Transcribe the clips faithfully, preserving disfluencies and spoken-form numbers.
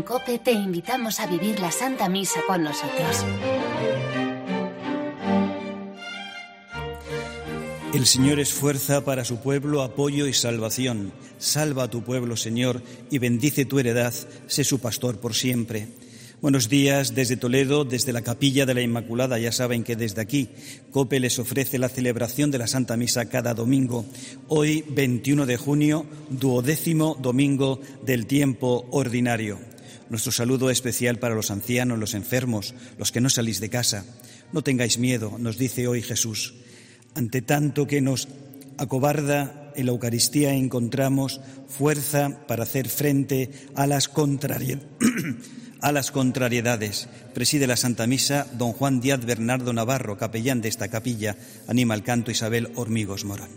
COPE te invitamos a vivir la Santa Misa con nosotros. El Señor es fuerza para su pueblo, apoyo y salvación. Salva a tu pueblo, Señor, y bendice tu heredad, sé su pastor por siempre. Buenos días desde Toledo, desde la Capilla de la Inmaculada. Ya saben que desde aquí COPE les ofrece la celebración de la Santa Misa cada domingo. Hoy, veintiuno de junio, duodécimo domingo del tiempo ordinario. Nuestro saludo especial para los ancianos, los enfermos, los que no salís de casa. No tengáis miedo, nos dice hoy Jesús. Ante tanto que nos acobarda, en la Eucaristía encontramos fuerza para hacer frente a las contrariedades. A las contrariedades. Preside la Santa Misa don Juan Díaz Bernardo Navarro, capellán de esta capilla. Anima el canto Isabel Hormigos Morán.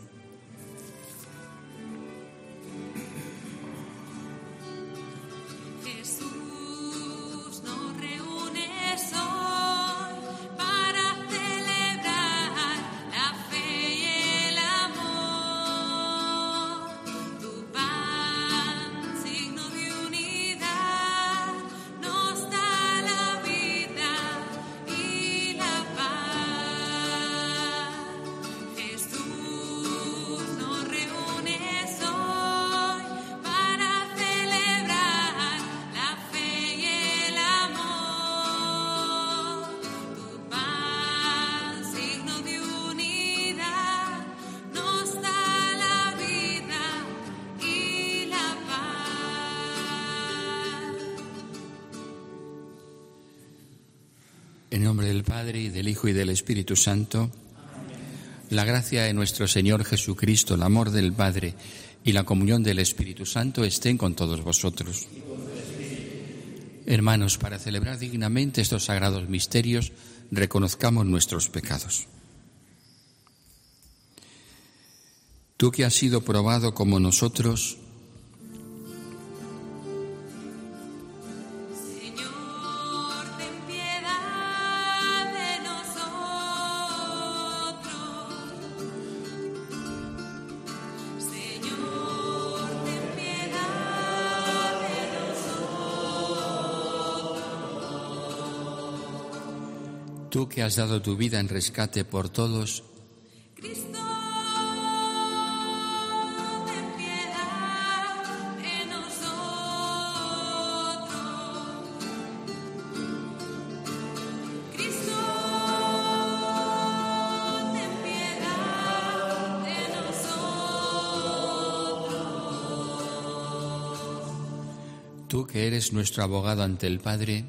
En nombre del Padre, y del Hijo, y del Espíritu Santo, la gracia de nuestro Señor Jesucristo, el amor del Padre y la comunión del Espíritu Santo estén con todos vosotros. Hermanos, para celebrar dignamente estos sagrados misterios, reconozcamos nuestros pecados. Tú que has sido probado como nosotros, tú que has dado tu vida en rescate por todos, Cristo, ten piedad de nosotros. Cristo, ten piedad de nosotros. tú que eres nuestro abogado ante el Padre,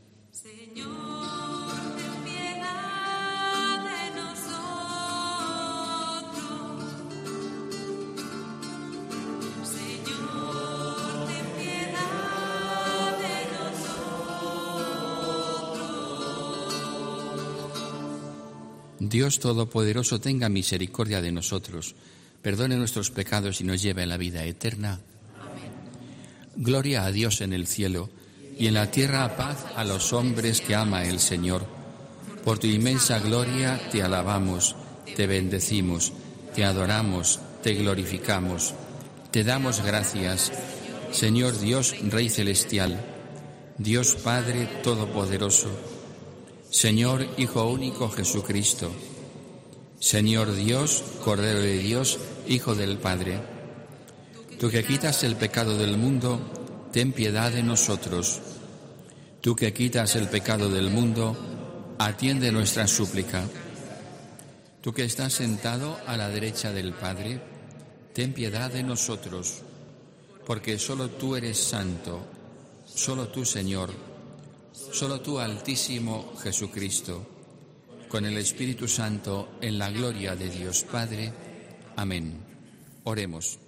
Dios Todopoderoso tenga misericordia de nosotros, perdone nuestros pecados y nos lleve a la vida eterna. Amén. Gloria a Dios en el cielo y en la tierra paz a los hombres que ama el Señor. Por tu inmensa gloria te alabamos, te bendecimos, te adoramos, te glorificamos, te damos gracias, Señor Dios, Rey Celestial, Dios Padre Todopoderoso, Señor Hijo único Jesucristo, Señor Dios, Cordero de Dios, Hijo del Padre. Tú que quitas el pecado del mundo, ten piedad de nosotros. Tú que quitas el pecado del mundo, atiende nuestra súplica. Tú que estás sentado a la derecha del Padre, ten piedad de nosotros, porque solo tú eres santo, solo tú, Señor, solo tú, Altísimo Jesucristo, con el Espíritu Santo, en la gloria de Dios Padre. Amén. Oremos.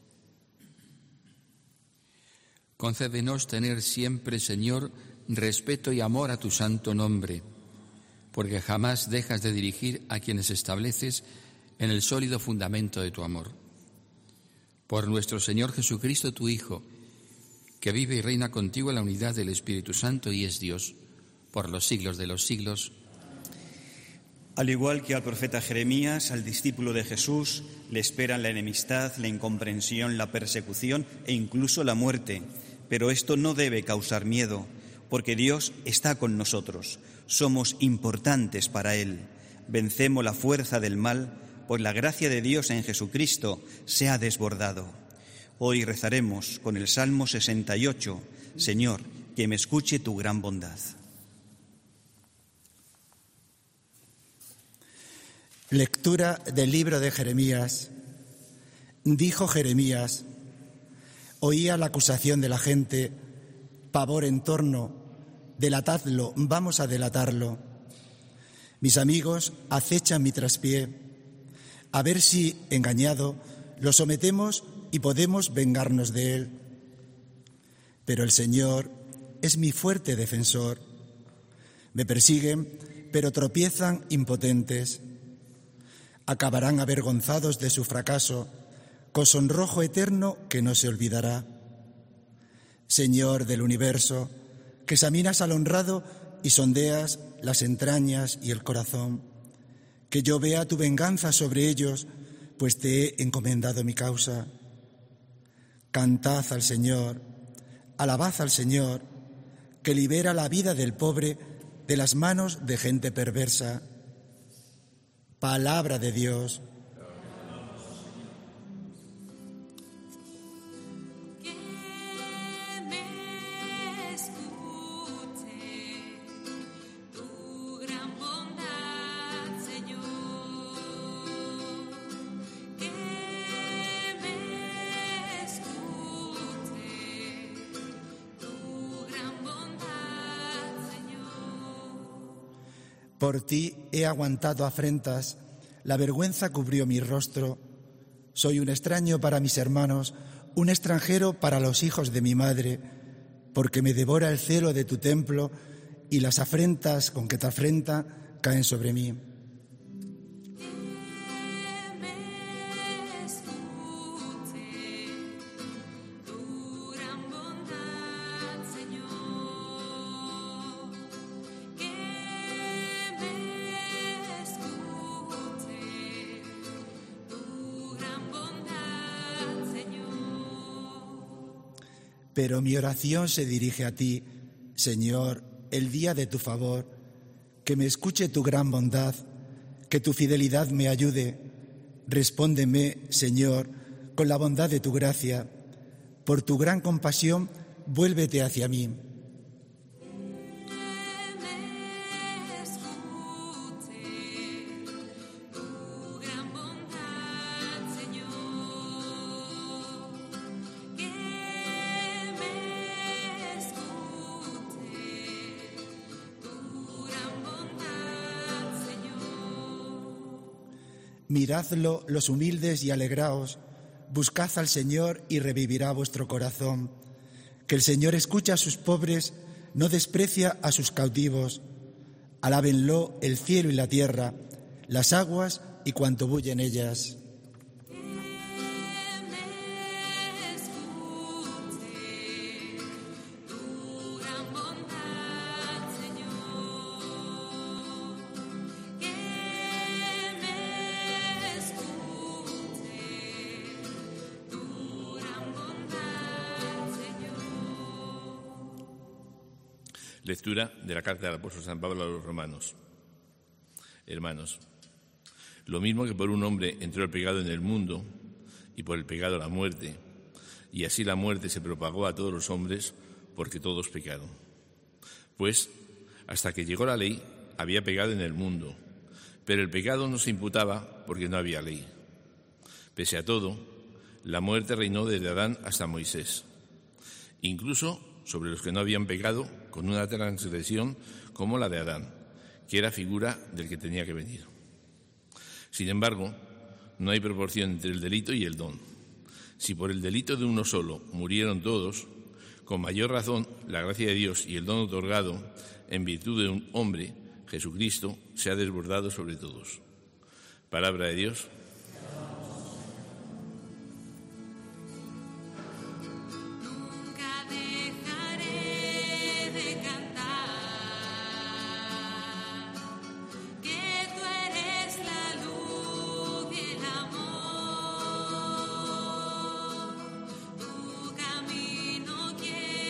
Concédenos tener siempre, Señor, respeto y amor a tu santo nombre, porque jamás dejas de dirigir a quienes estableces en el sólido fundamento de tu amor. Por nuestro Señor Jesucristo, tu Hijo, que vive y reina contigo en la unidad del Espíritu Santo y es Dios, por los siglos de los siglos. Al igual que al profeta Jeremías, al discípulo de Jesús, le esperan la enemistad, la incomprensión, la persecución e incluso la muerte. Pero esto no debe causar miedo, porque Dios está con nosotros. Somos importantes para Él. Vencemos la fuerza del mal, pues la gracia de Dios en Jesucristo se ha desbordado. Hoy rezaremos con el Salmo sesenta y ocho, Señor, que me escuche tu gran bondad. Lectura del libro de Jeremías. Dijo Jeremías: oía la acusación de la gente, pavor en torno, delatadlo, vamos a delatarlo. Mis amigos acechan mi traspié, a ver si, engañado, lo sometemos y podemos vengarnos de él. Pero el Señor es mi fuerte defensor. Me persiguen, pero tropiezan impotentes. Acabarán avergonzados de su fracaso, con sonrojo eterno que no se olvidará. Señor del universo, que examinas al honrado y sondeas las entrañas y el corazón, que yo vea tu venganza sobre ellos, pues te he encomendado mi causa. Cantad al Señor, alabad al Señor, que libera la vida del pobre de las manos de gente perversa. Palabra de Dios. Que me escuche tu gran bondad, Señor. Que me escuche tu gran bondad, Señor. Por ti he aguantado afrentas, la vergüenza cubrió mi rostro. Soy un extraño para mis hermanos, un extranjero para los hijos de mi madre, porque me devora el celo de tu templo y las afrentas con que te afrenta caen sobre mí. Pero mi oración se dirige a ti, Señor, el día de tu favor, que me escuche tu gran bondad, que tu fidelidad me ayude. Respóndeme, Señor, con la bondad de tu gracia. Por tu gran compasión, vuélvete hacia mí. Miradlo los humildes y alegraos, buscad al Señor y revivirá vuestro corazón. Que el Señor escucha a sus pobres, no desprecia a sus cautivos. Alábenlo el cielo y la tierra, las aguas y cuanto bulle en ellas. Lectura de la carta del apóstol San Pablo a los romanos. Hermanos, lo mismo que por un hombre entró el pecado en el mundo y por el pecado la muerte, y así la muerte se propagó a todos los hombres porque todos pecaron. Pues hasta que llegó la ley había pecado en el mundo, pero el pecado no se imputaba porque no había ley. Pese a todo, la muerte reinó desde Adán hasta Moisés, incluso sobre los que no habían pecado, con una transgresión como la de Adán, que era figura del que tenía que venir. Sin embargo, no hay proporción entre el delito y el don. Si por el delito de uno solo murieron todos, con mayor razón la gracia de Dios y el don otorgado en virtud de un hombre, Jesucristo, se ha desbordado sobre todos. Palabra de Dios. Tu camino quiero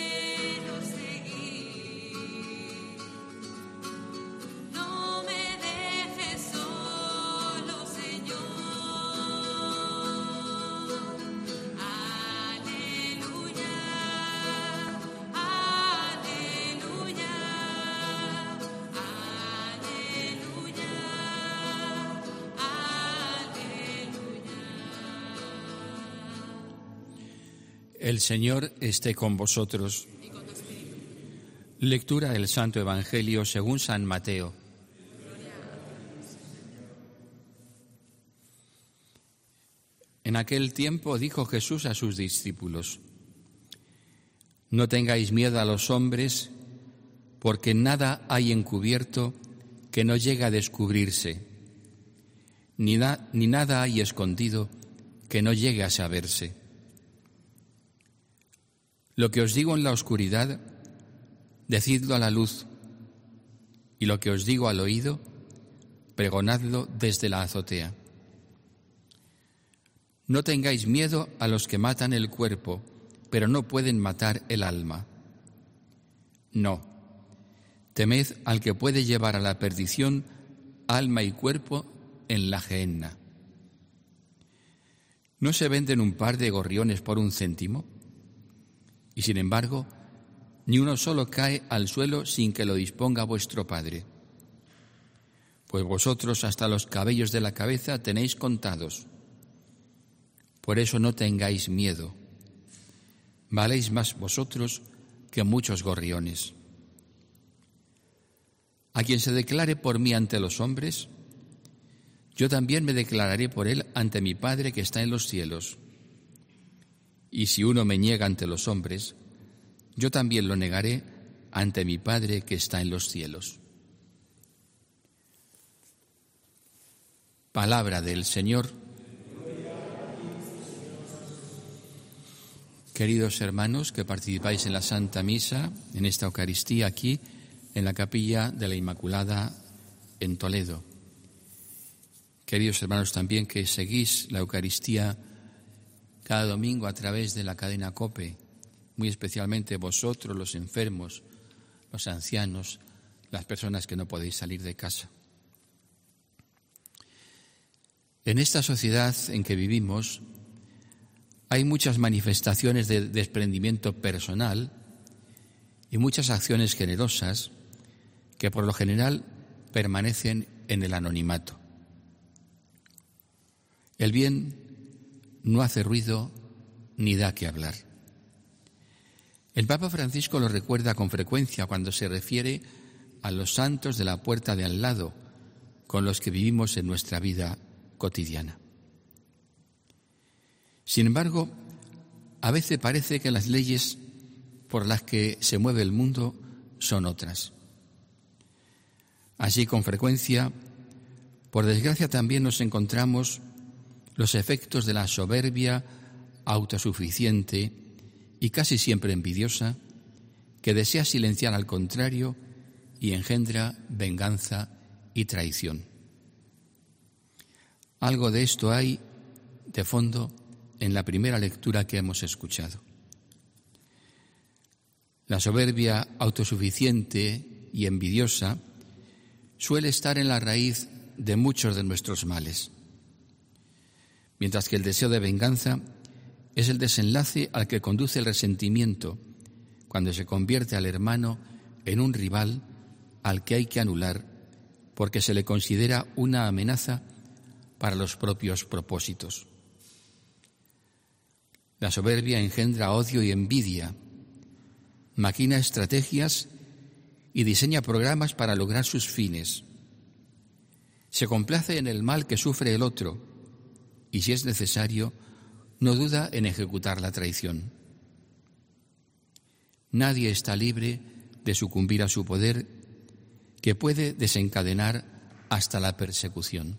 El Señor esté con vosotros. Lectura del Santo Evangelio según San Mateo. En aquel tiempo dijo Jesús a sus discípulos: No tengáis miedo a los hombres, porque nada hay encubierto que no llegue a descubrirse, ni, na- ni nada hay escondido que no llegue a saberse. Lo que os digo en la oscuridad, decidlo a la luz, y lo que os digo al oído, pregonadlo desde la azotea. No tengáis miedo a los que matan el cuerpo, pero no pueden matar el alma. No, temed al que puede llevar a la perdición alma y cuerpo en la gehenna. ¿No se venden un par de gorriones por un céntimo? Y sin embargo, ni uno solo cae al suelo sin que lo disponga vuestro Padre. Pues vosotros hasta los cabellos de la cabeza tenéis contados. Por eso no tengáis miedo. Valéis más vosotros que muchos gorriones. A quien se declare por mí ante los hombres, yo también me declararé por él ante mi Padre que está en los cielos. Y si uno me niega ante los hombres, yo también lo negaré ante mi Padre que está en los cielos. Palabra del Señor. Queridos hermanos que participáis en la Santa Misa, en esta Eucaristía aquí, en la Capilla de la Inmaculada en Toledo. Queridos hermanos también que seguís la Eucaristía cada domingo a través de la cadena COPE, muy especialmente vosotros, los enfermos, los ancianos, las personas que no podéis salir de casa. En esta sociedad en que vivimos hay muchas manifestaciones de desprendimiento personal y muchas acciones generosas que por lo general permanecen en el anonimato. El bien no hace ruido ni da que hablar. El Papa Francisco lo recuerda con frecuencia cuando se refiere a los santos de la puerta de al lado con los que vivimos en nuestra vida cotidiana. Sin embargo, a veces parece que las leyes por las que se mueve el mundo son otras. Así, con frecuencia, por desgracia, también nos encontramos los efectos de la soberbia autosuficiente y casi siempre envidiosa que desea silenciar al contrario y engendra venganza y traición. Algo de esto hay de fondo en la primera lectura que hemos escuchado. La soberbia autosuficiente y envidiosa suele estar en la raíz de muchos de nuestros males, mientras que el deseo de venganza es el desenlace al que conduce el resentimiento cuando se convierte al hermano en un rival al que hay que anular porque se le considera una amenaza para los propios propósitos. La soberbia engendra odio y envidia, maquina estrategias y diseña programas para lograr sus fines. Se complace en el mal que sufre el otro y, si es necesario, no duda en ejecutar la traición. Nadie está libre de sucumbir a su poder, que puede desencadenar hasta la persecución.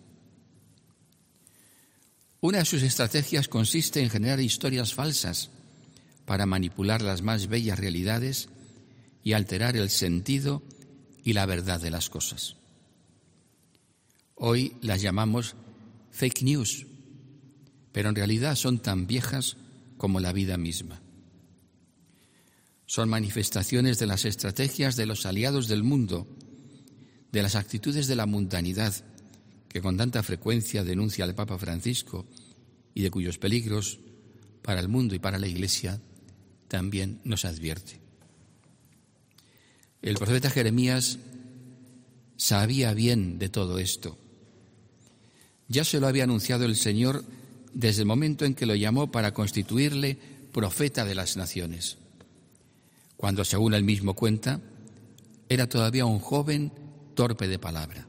Una de sus estrategias consiste en generar historias falsas para manipular las más bellas realidades y alterar el sentido y la verdad de las cosas. Hoy las llamamos fake news, pero en realidad son tan viejas como la vida misma. Son manifestaciones de las estrategias de los aliados del mundo, de las actitudes de la mundanidad que con tanta frecuencia denuncia el Papa Francisco y de cuyos peligros para el mundo y para la Iglesia también nos advierte. El profeta Jeremías sabía bien de todo esto. Ya se lo había anunciado el Señor desde el momento en que lo llamó para constituirle profeta de las naciones, cuando, según él mismo cuenta, era todavía un joven torpe de palabra.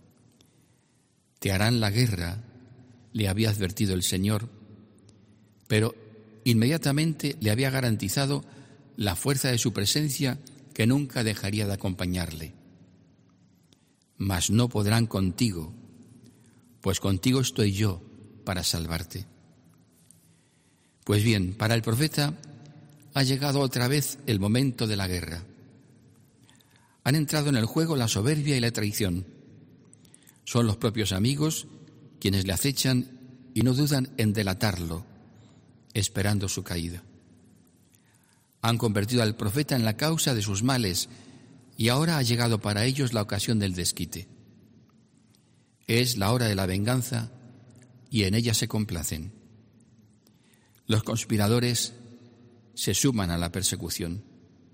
Te harán la guerra, le había advertido el Señor, pero inmediatamente le había garantizado la fuerza de su presencia que nunca dejaría de acompañarle. Mas no podrán contigo, pues contigo estoy yo para salvarte. Pues bien, para el profeta ha llegado otra vez el momento de la guerra. Han entrado en el juego la soberbia y la traición. Son los propios amigos quienes le acechan y no dudan en delatarlo, esperando su caída. Han convertido al profeta en la causa de sus males y ahora ha llegado para ellos la ocasión del desquite. Es la hora de la venganza y en ella se complacen. Los conspiradores se suman a la persecución.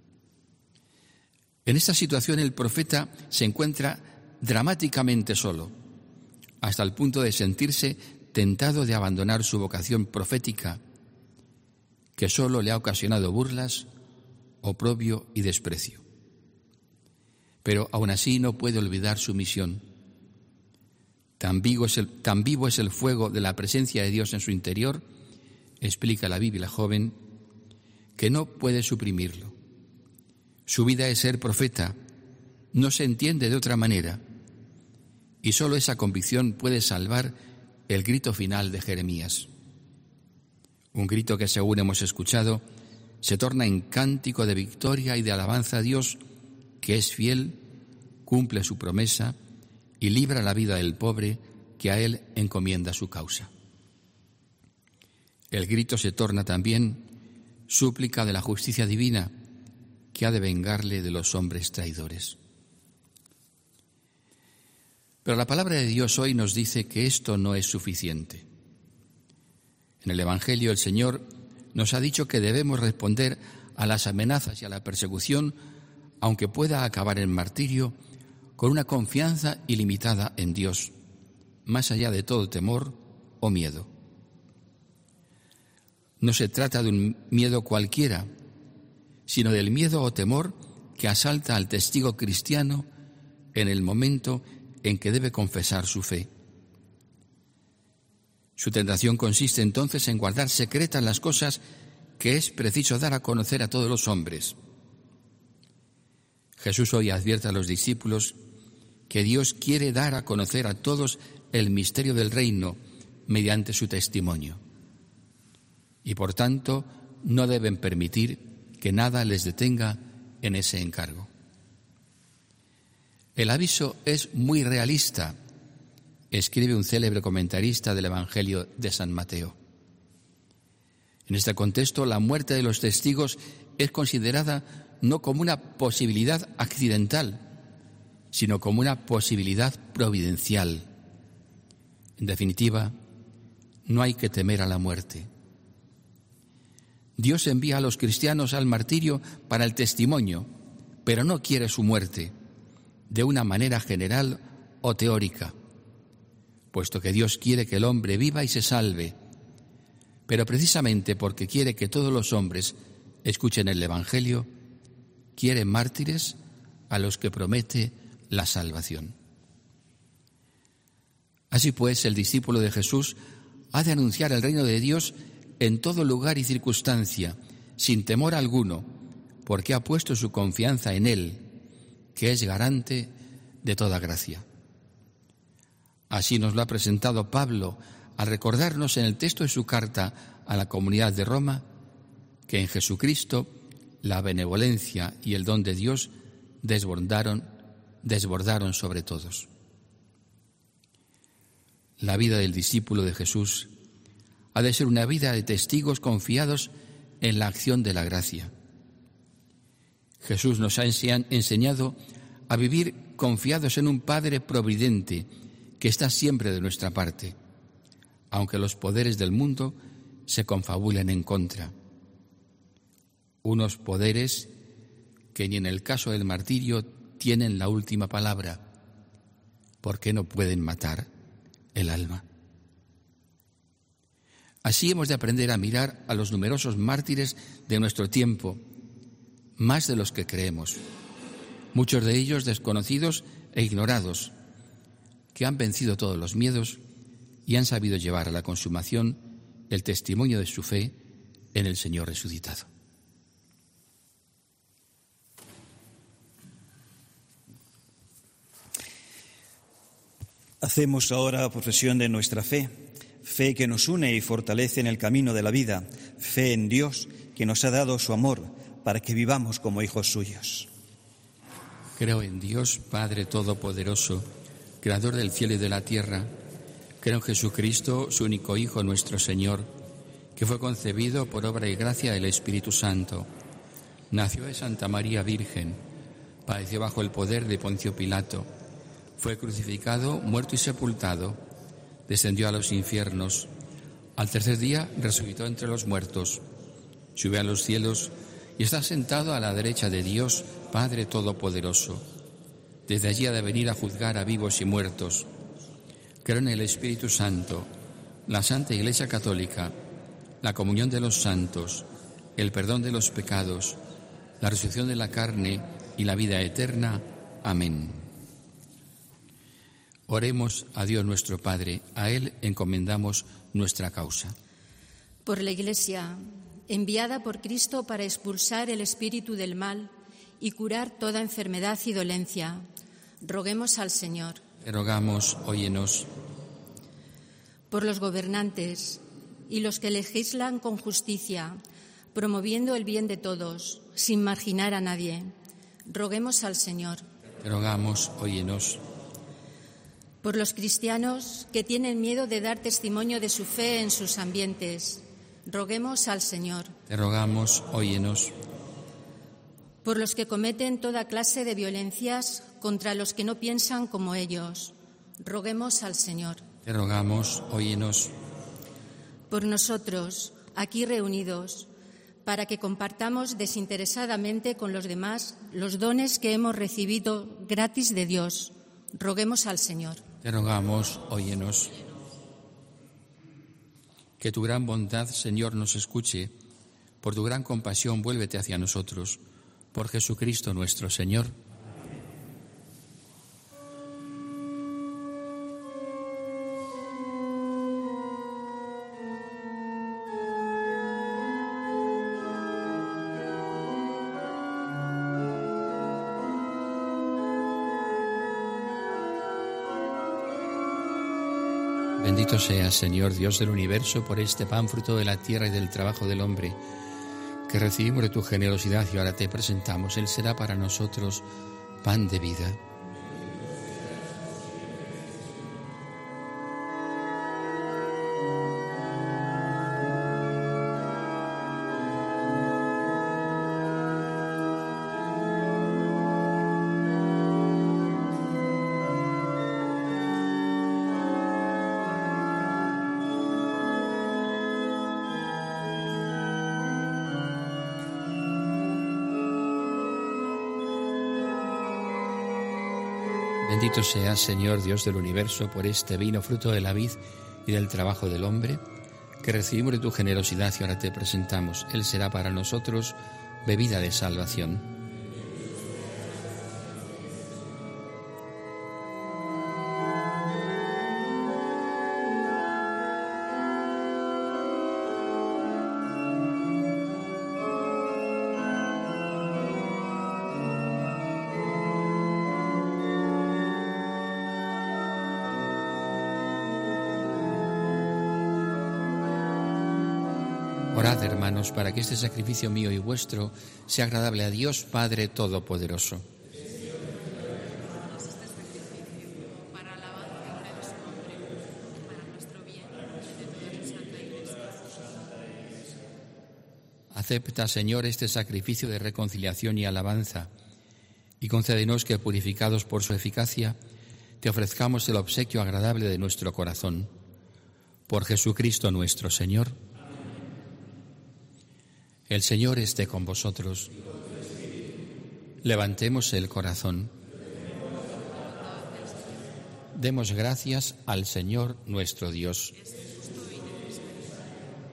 En esta situación el profeta se encuentra dramáticamente solo, hasta el punto de sentirse tentado de abandonar su vocación profética, que solo le ha ocasionado burlas, oprobio y desprecio. Pero aún así no puede olvidar su misión. Tan vivo es el, tan vivo es el fuego de la presencia de Dios en su interior, explica la Biblia joven, que no puede suprimirlo. Su vida es ser profeta, no se entiende de otra manera, y solo esa convicción puede salvar el grito final de Jeremías. Un grito que, según hemos escuchado, se torna en cántico de victoria y de alabanza a Dios, que es fiel, cumple su promesa y libra la vida del pobre que a él encomienda su causa. El grito se torna también súplica de la justicia divina que ha de vengarle de los hombres traidores. Pero la palabra de Dios hoy nos dice que esto no es suficiente. En el Evangelio el Señor nos ha dicho que debemos responder a las amenazas y a la persecución, aunque pueda acabar en martirio, con una confianza ilimitada en Dios, más allá de todo temor o miedo. No se trata de un miedo cualquiera, sino del miedo o temor que asalta al testigo cristiano en el momento en que debe confesar su fe. Su tentación consiste entonces en guardar secretas las cosas que es preciso dar a conocer a todos los hombres. Jesús hoy advierte a los discípulos que Dios quiere dar a conocer a todos el misterio del reino mediante su testimonio. Y por tanto no deben permitir que nada les detenga en ese encargo. El aviso es muy realista, escribe un célebre comentarista del Evangelio de San Mateo. En este contexto, la muerte de los testigos es considerada no como una posibilidad accidental, sino como una posibilidad providencial. En definitiva, no hay que temer a la muerte. Dios envía a los cristianos al martirio para el testimonio, pero no quiere su muerte, de una manera general o teórica, puesto que Dios quiere que el hombre viva y se salve, pero precisamente porque quiere que todos los hombres escuchen el Evangelio, quiere mártires a los que promete la salvación. Así pues, el discípulo de Jesús ha de anunciar el reino de Dios en todo lugar y circunstancia, sin temor alguno, porque ha puesto su confianza en Él, que es garante de toda gracia. Así nos lo ha presentado Pablo al recordarnos en el texto de su carta a la comunidad de Roma que en Jesucristo la benevolencia y el don de Dios desbordaron, desbordaron sobre todos. La vida del discípulo de Jesús ha de ser una vida de testigos confiados en la acción de la gracia. Jesús nos ha enseñado a vivir confiados en un Padre providente que está siempre de nuestra parte, aunque los poderes del mundo se confabulen en contra. Unos poderes que ni en el caso del martirio tienen la última palabra, porque no pueden matar el alma. Así hemos de aprender a mirar a los numerosos mártires de nuestro tiempo, más de los que creemos, muchos de ellos desconocidos e ignorados, que han vencido todos los miedos y han sabido llevar a la consumación el testimonio de su fe en el Señor resucitado. Hacemos ahora profesión de nuestra fe, fe que nos une y fortalece en el camino de la vida, fe en Dios que nos ha dado su amor para que vivamos como hijos suyos. Creo en Dios, Padre Todopoderoso, Creador del cielo y de la tierra. Creo en Jesucristo, su único Hijo, nuestro Señor, que fue concebido por obra y gracia del Espíritu Santo. Nació de Santa María Virgen, padeció bajo el poder de Poncio Pilato, fue crucificado, muerto y sepultado, descendió a los infiernos, al tercer día resucitó entre los muertos, subió a los cielos y está sentado a la derecha de Dios, Padre Todopoderoso. Desde allí ha de venir a juzgar a vivos y muertos. Creo en el Espíritu Santo, la Santa Iglesia Católica, la comunión de los santos, el perdón de los pecados, la resurrección de la carne y la vida eterna. Amén. Oremos a Dios nuestro Padre, a Él encomendamos nuestra causa. Por la Iglesia, enviada por Cristo para expulsar el espíritu del mal y curar toda enfermedad y dolencia, roguemos al Señor. Te rogamos, óyenos. Por los gobernantes y los que legislan con justicia, promoviendo el bien de todos, sin marginar a nadie, roguemos al Señor. Te rogamos, óyenos. Por los cristianos que tienen miedo de dar testimonio de su fe en sus ambientes, roguemos al Señor. Te rogamos, óyenos. Por los que cometen toda clase de violencias contra los que no piensan como ellos, roguemos al Señor. Te rogamos, óyenos. Por nosotros, aquí reunidos, para que compartamos desinteresadamente con los demás los dones que hemos recibido gratis de Dios, roguemos al Señor. Te rogamos, óyenos. Que tu gran bondad, Señor, nos escuche. Por tu gran compasión, vuélvete hacia nosotros. Por Jesucristo nuestro Señor. Bendito seas, Señor, Dios del universo, por este pan, fruto de la tierra y del trabajo del hombre, que recibimos de tu generosidad y ahora te presentamos. Él será para nosotros pan de vida. Bendito seas, Señor, Dios del universo, por este vino, fruto de la vid y del trabajo del hombre, que recibimos de tu generosidad y ahora te presentamos. Él será para nosotros bebida de salvación. Orad, hermanos, para que este sacrificio mío y vuestro sea agradable a Dios Padre Todopoderoso. Acepta, Señor, este sacrificio de reconciliación y alabanza, y concédenos que, purificados por su eficacia, te ofrezcamos el obsequio agradable de nuestro corazón. Por Jesucristo nuestro Señor. El Señor esté con vosotros. Levantemos el corazón. Demos gracias al Señor nuestro Dios.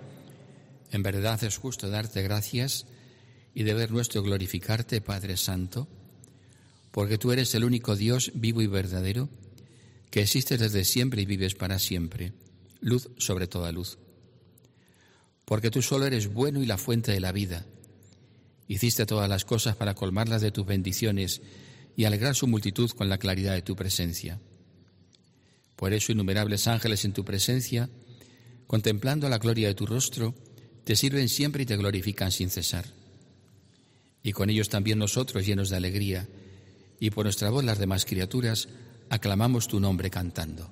En verdad es justo darte gracias y deber nuestro glorificarte, Padre Santo, porque tú eres el único Dios vivo y verdadero, que existes desde siempre y vives para siempre, luz sobre toda luz. Porque tú solo eres bueno y la fuente de la vida. Hiciste todas las cosas para colmarlas de tus bendiciones y alegrar su multitud con la claridad de tu presencia. Por eso innumerables ángeles en tu presencia, contemplando la gloria de tu rostro, te sirven siempre y te glorifican sin cesar. Y con ellos también nosotros, llenos de alegría, y por nuestra voz las demás criaturas, aclamamos tu nombre cantando.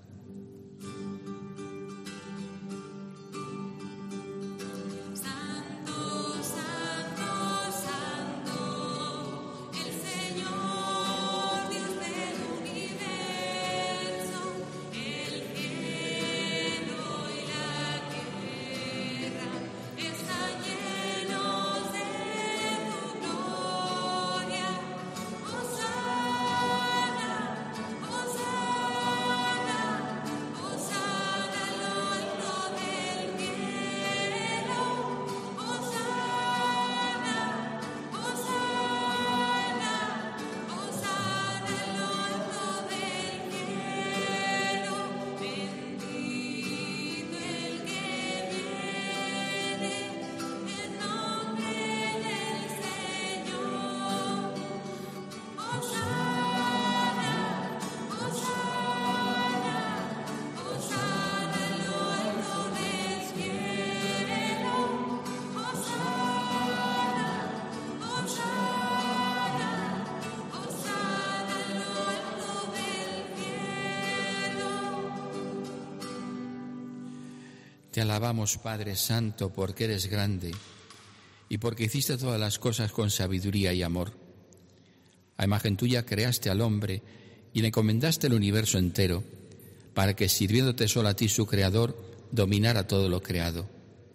Te alabamos, Padre Santo, porque eres grande y porque hiciste todas las cosas con sabiduría y amor. A imagen tuya creaste al hombre y le encomendaste el universo entero, para que, sirviéndote solo a ti, su Creador, dominara todo lo creado.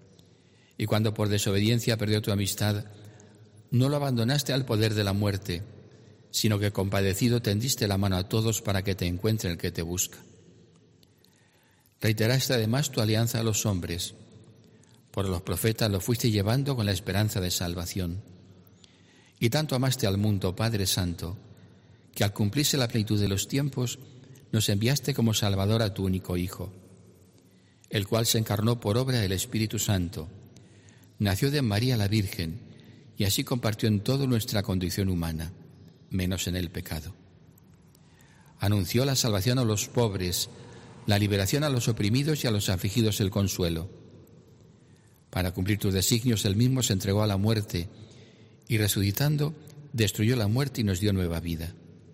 Y cuando por desobediencia perdió tu amistad, no lo abandonaste al poder de la muerte, sino que compadecido tendiste la mano a todos para que te encuentre el que te busca. Reiteraste además tu alianza a los hombres. Por los profetas lo fuiste llevando con la esperanza de salvación. Y tanto amaste al mundo, Padre Santo, que al cumplirse la plenitud de los tiempos, nos enviaste como Salvador a tu único Hijo, el cual se encarnó por obra del Espíritu Santo, nació de María la Virgen y así compartió en toda nuestra condición humana, menos en el pecado. Anunció la salvación a los pobres, la liberación a los oprimidos y a los afligidos el consuelo. Para cumplir tus designios, él mismo se entregó a la muerte y, resucitando, destruyó la muerte y nos dio nueva vida.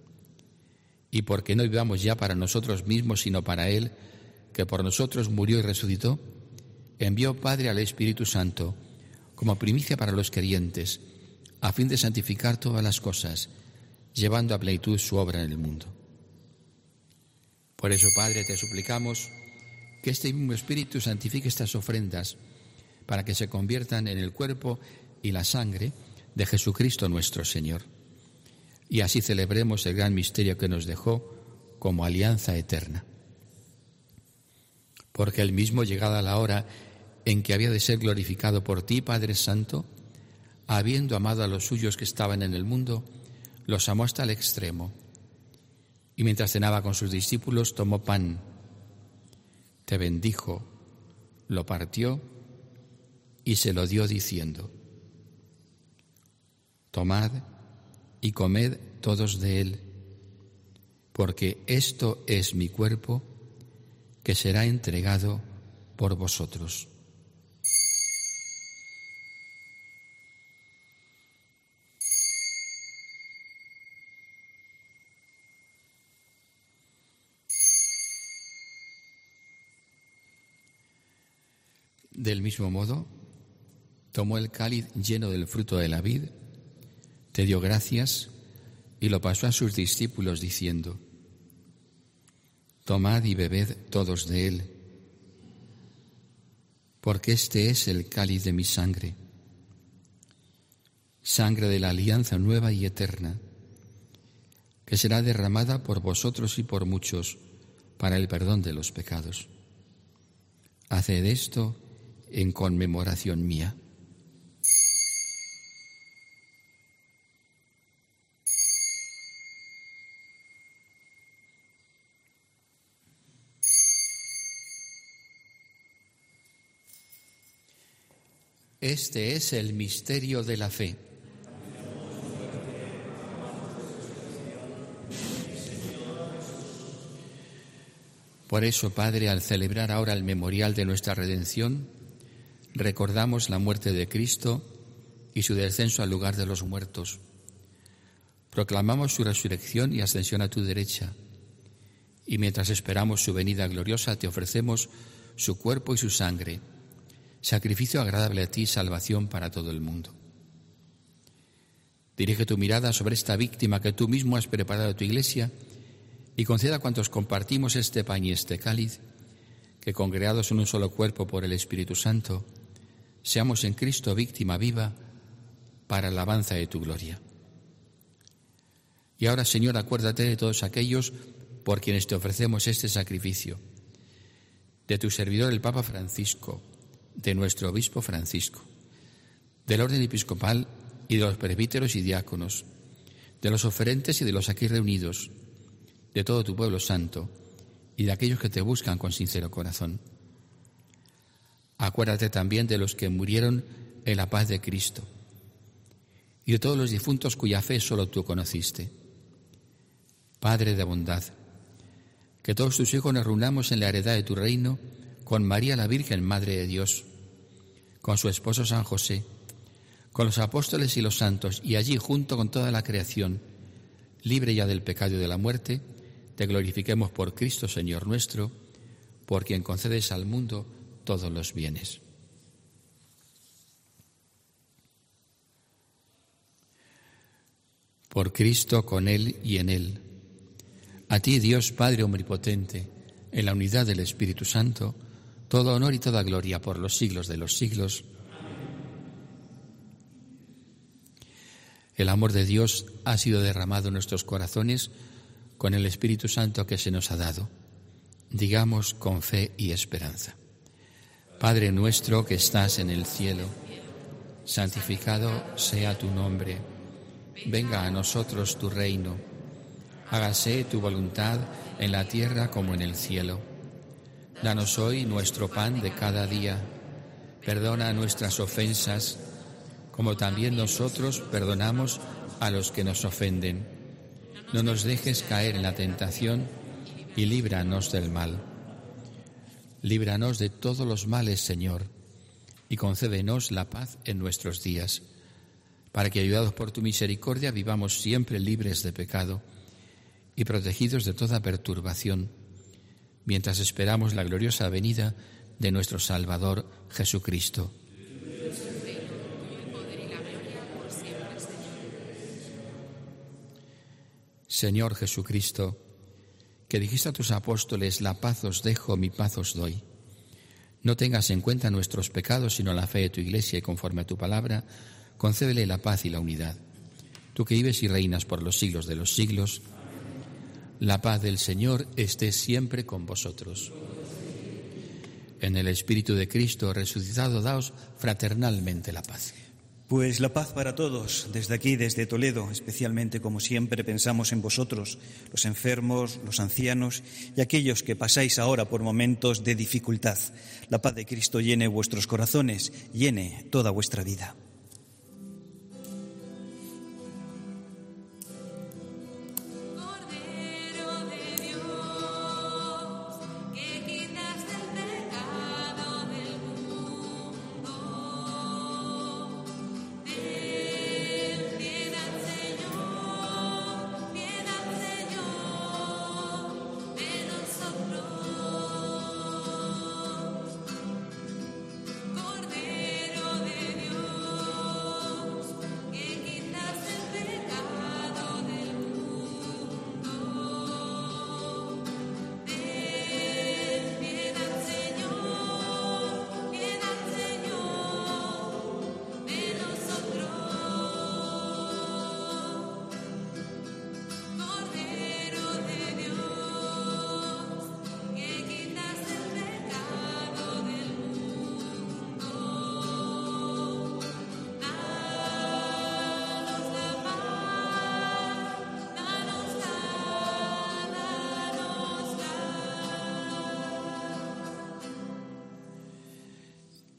Y porque no vivamos ya para nosotros mismos, sino para él, que por nosotros murió y resucitó, envió Padre al Espíritu Santo como primicia para los creyentes, a fin de santificar todas las cosas, llevando a plenitud su obra en el mundo. Por eso, Padre, te suplicamos que este mismo Espíritu santifique estas ofrendas para que se conviertan en el cuerpo y la sangre de Jesucristo nuestro Señor. Y así celebremos el gran misterio que nos dejó como alianza eterna. Porque él mismo, llegada la hora en que había de ser glorificado por ti, Padre Santo, habiendo amado a los suyos que estaban en el mundo, los amó hasta el extremo. Y mientras cenaba con sus discípulos, tomó pan, te bendijo, lo partió y se lo dio diciendo: tomad y comed todos de él, porque esto es mi cuerpo que será entregado por vosotros. Del mismo modo, tomó el cáliz lleno del fruto de la vid, te dio gracias y lo pasó a sus discípulos diciendo: tomad y bebed todos de él, porque este es el cáliz de mi sangre, sangre de la alianza nueva y eterna, que será derramada por vosotros y por muchos para el perdón de los pecados. Haced esto en conmemoración mía. Este es el misterio de la fe. Por eso, Padre, al celebrar ahora el memorial de nuestra redención, recordamos la muerte de Cristo y su descenso al lugar de los muertos. Proclamamos su resurrección y ascensión a tu derecha. Y mientras esperamos su venida gloriosa, te ofrecemos su cuerpo y su sangre, sacrificio agradable a ti, salvación para todo el mundo. Dirige tu mirada sobre esta víctima que tú mismo has preparado a tu Iglesia y conceda a cuantos compartimos este pan y este cáliz, que congregados en un solo cuerpo por el Espíritu Santo, seamos en Cristo víctima viva para la alabanza de tu gloria. Y ahora, Señor, acuérdate de todos aquellos por quienes te ofrecemos este sacrificio, de tu servidor el Papa Francisco, de nuestro obispo Francisco, del orden episcopal y de los presbíteros y diáconos, de los oferentes y de los aquí reunidos, de todo tu pueblo santo y de aquellos que te buscan con sincero corazón. Acuérdate también de los que murieron en la paz de Cristo y de todos los difuntos cuya fe solo tú conociste. Padre de bondad, que todos tus hijos nos reunamos en la heredad de tu reino con María la Virgen, Madre de Dios, con su esposo San José, con los apóstoles y los santos, y allí, junto con toda la creación, libre ya del pecado y de la muerte, te glorifiquemos por Cristo, Señor nuestro, por quien concedes al mundo todos los bienes. Por Cristo, con Él y en Él. A ti, Dios Padre omnipotente, en la unidad del Espíritu Santo, todo honor y toda gloria por los siglos de los siglos. El amor de Dios ha sido derramado en nuestros corazones con el Espíritu Santo que se nos ha dado. Digamos con fe y esperanza. Padre nuestro que estás en el cielo, santificado sea tu nombre. Venga a nosotros tu reino. Hágase tu voluntad en la tierra como en el cielo. Danos hoy nuestro pan de cada día. Perdona nuestras ofensas, como también nosotros perdonamos a los que nos ofenden. No nos dejes caer en la tentación y líbranos del mal. Líbranos de todos los males, Señor, y concédenos la paz en nuestros días, para que, ayudados por tu misericordia, vivamos siempre libres de pecado y protegidos de toda perturbación, mientras esperamos la gloriosa venida de nuestro Salvador Jesucristo. Señor Jesucristo, que dijiste a tus apóstoles, la paz os dejo, mi paz os doy. No tengas en cuenta nuestros pecados, sino la fe de tu Iglesia, y conforme a tu palabra, concédele la paz y la unidad. Tú que vives y reinas por los siglos de los siglos, la paz del Señor esté siempre con vosotros. En el Espíritu de Cristo resucitado, daos fraternalmente la paz. Pues la paz para todos, desde aquí, desde Toledo, especialmente como siempre pensamos en vosotros, los enfermos, los ancianos y aquellos que pasáis ahora por momentos de dificultad. La paz de Cristo llene vuestros corazones, llene toda vuestra vida. Cordero de Dios.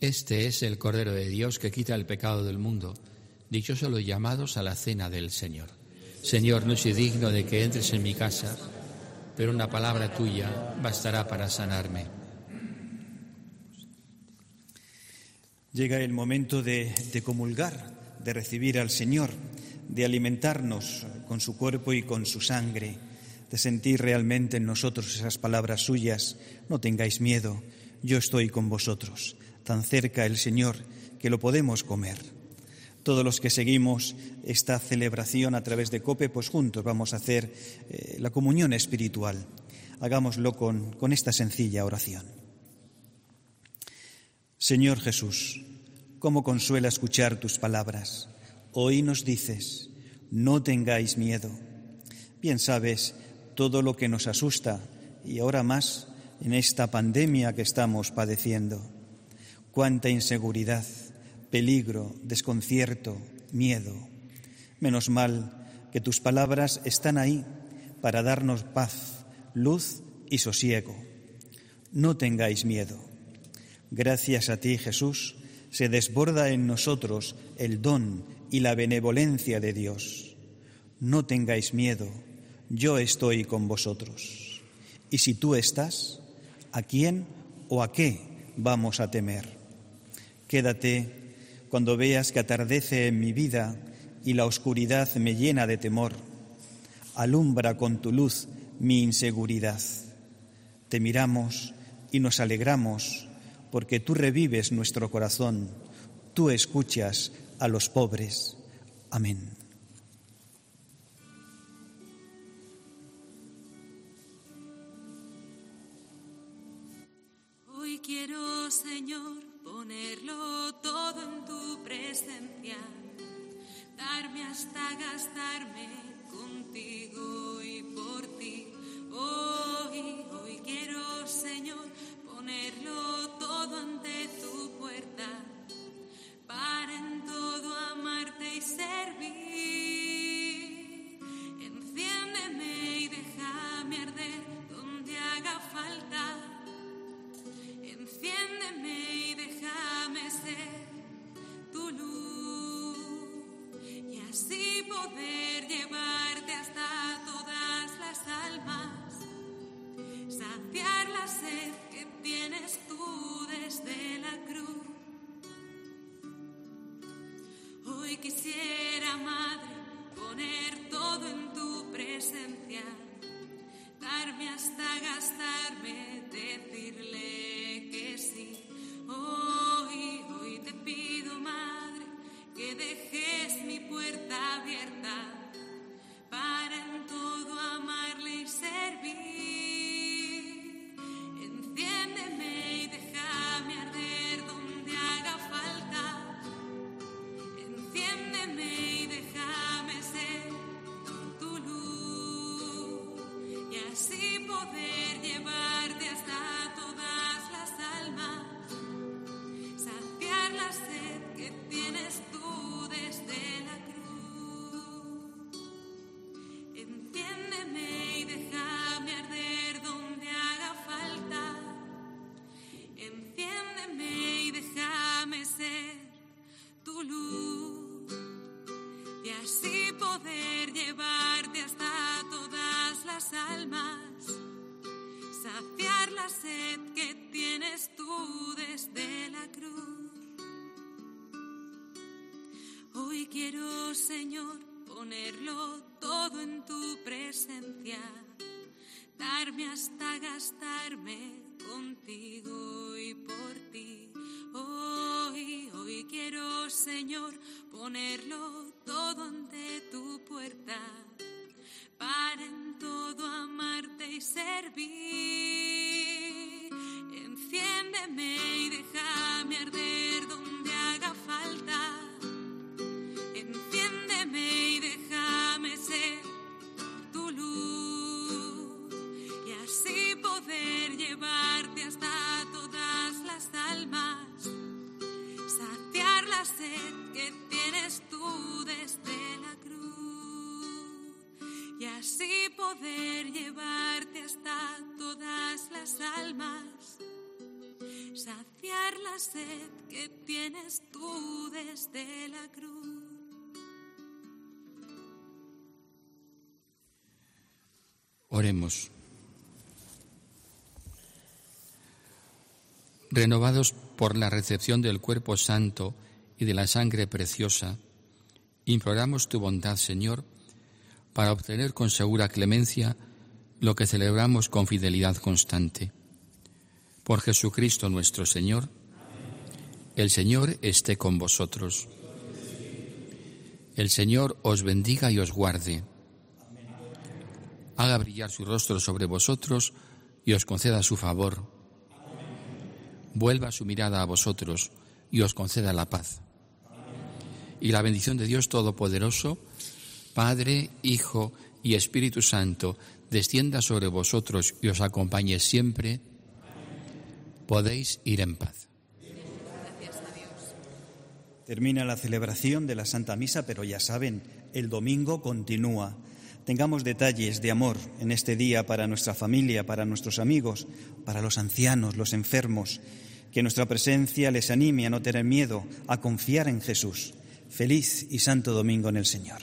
Este es el Cordero de Dios que quita el pecado del mundo. Dichosos los llamados a la cena del Señor. Señor, no soy digno de que entres en mi casa, pero una palabra tuya bastará para sanarme. Llega el momento de, de comulgar, de recibir al Señor, de alimentarnos con su cuerpo y con su sangre, de sentir realmente en nosotros esas palabras suyas. No tengáis miedo, yo estoy con vosotros. Tan cerca el Señor que lo podemos comer. Todos los que seguimos esta celebración a través de COPE, pues juntos vamos a hacer eh, la comunión espiritual. Hagámoslo con, con esta sencilla oración. Señor Jesús, cómo consuela escuchar tus palabras. Hoy nos dices, no tengáis miedo. Bien sabes todo lo que nos asusta y ahora más en esta pandemia que estamos padeciendo. Cuánta inseguridad, peligro, desconcierto, miedo. Menos mal que tus palabras están ahí para darnos paz, luz y sosiego. No tengáis miedo. Gracias a ti, Jesús, se desborda en nosotros el don y la benevolencia de Dios. No tengáis miedo, yo estoy con vosotros. Y si tú estás, ¿a quién o a qué vamos a temer? Quédate cuando veas que atardece en mi vida y la oscuridad me llena de temor. Alumbra con tu luz mi inseguridad. Te miramos y nos alegramos porque tú revives nuestro corazón, tú escuchas a los pobres. Amén. Hoy quiero, Señor, ponerlo todo en tu presencia, darme hasta gastarme contigo y por ti. Hoy, hoy quiero, Señor, ponerlo todo ante tu puerta, para en todo amarte y servir. Enciéndeme y déjame arder donde haga falta. Enciéndeme y déjame ser tu luz, y así poder llevarte hasta todas las almas, saciar la sed que tienes tú desde la cruz. Hoy quisiera, Madre, poner todo en tu presencia, darme hasta gastarme, decirle que sí. Hoy, hoy te pido, Madre, que dejes mi puerta abierta para en todo amarle y servir. Enciéndeme y déjame arder donde haga falta. Enciéndeme y déjame ser tu luz, y así poder llevarte hasta todas las almas, saciar la sed que tienes tú desde la cruz. Enciéndeme y déjame arder donde haga falta. Enciéndeme y déjame ser tu luz, y así poder llevarte hasta todas las almas, saciar la sed que tienes tú desde la cruz. Hoy quiero, Señor, ponerlo todo en tu presencia, darme hasta gastarme contigo y por ti. Hoy, hoy quiero, Señor, ponerlo todo ante tu puerta, para en todo amarte y servir. Enciéndeme y déjame arder donde haga falta. Enciéndeme y déjame ser tu luz, y así poder llevarte hasta todas las almas, saciar la sed que tienes tú desde la cruz, y así poder llevarte hasta todas las almas, saciar la sed que tienes tú desde la cruz. Oremos. Renovados por la recepción del cuerpo santo y de la sangre preciosa, imploramos tu bondad, Señor, para obtener con segura clemencia lo que celebramos con fidelidad constante. Por Jesucristo nuestro Señor. El Señor esté con vosotros. El Señor os bendiga y os guarde. Haga brillar su rostro sobre vosotros y os conceda su favor. Vuelva su mirada a vosotros y os conceda la paz. Y la bendición de Dios Todopoderoso, Padre, Hijo y Espíritu Santo, descienda sobre vosotros y os acompañe siempre. Podéis ir en paz. Termina la celebración de la Santa Misa, pero ya saben, el domingo continúa. Tengamos detalles de amor en este día para nuestra familia, para nuestros amigos, para los ancianos, los enfermos. Que nuestra presencia les anime a no tener miedo, a confiar en Jesús. Feliz y santo domingo en el Señor.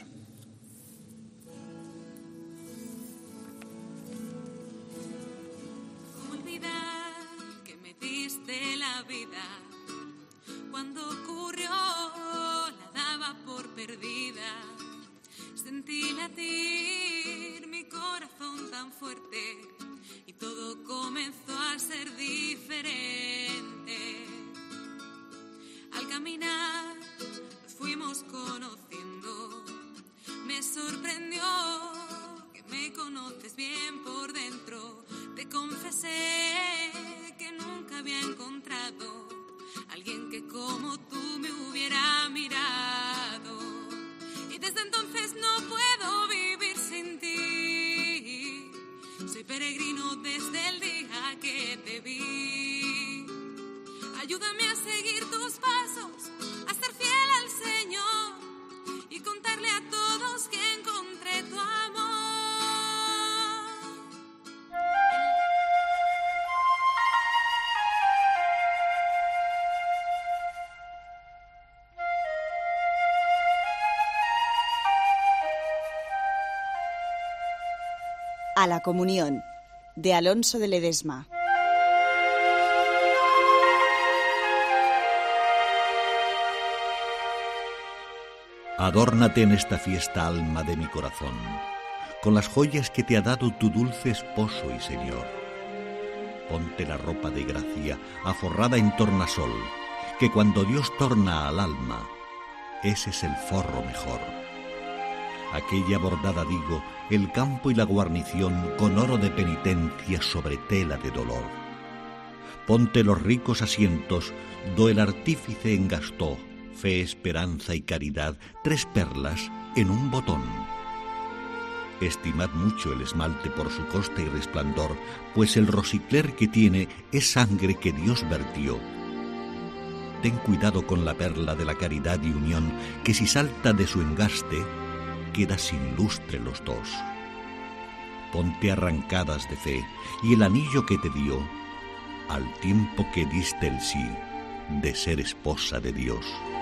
Olvidar que me diste la vida. Cuando ocurrió, la daba por perdida. Sentí latir mi corazón tan fuerte y todo comenzó a ser diferente. Al caminar nos fuimos conociendo. Me sorprendió que me conoces bien por dentro. Te confesé que nunca había encontrado alguien que como tú me hubiera mirado. Y desde entonces no puedo vivir sin ti. Soy peregrino desde el día que te vi. Ayúdame a seguir tus pasos, a ser fiel al Señor y contarle a todos que encontré tu amor. A la comunión, de Alonso de Ledesma. Adórnate en esta fiesta, alma de mi corazón, con las joyas que te ha dado tu dulce esposo y Señor. Ponte la ropa de gracia, aforrada en tornasol, que cuando Dios torna al alma, ese es el forro mejor. Aquella bordada, digo, el campo y la guarnición con oro de penitencia sobre tela de dolor. Ponte los ricos asientos, do el artífice engastó fe, esperanza y caridad, tres perlas en un botón. Estimad mucho el esmalte por su coste y resplandor, pues el rosicler que tiene es sangre que Dios vertió. Ten cuidado con la perla de la caridad y unión, que si salta de su engaste, queda sin lustre los dos. Ponte arrancadas de fe, y el anillo que te dio, al tiempo que diste el sí de ser esposa de Dios.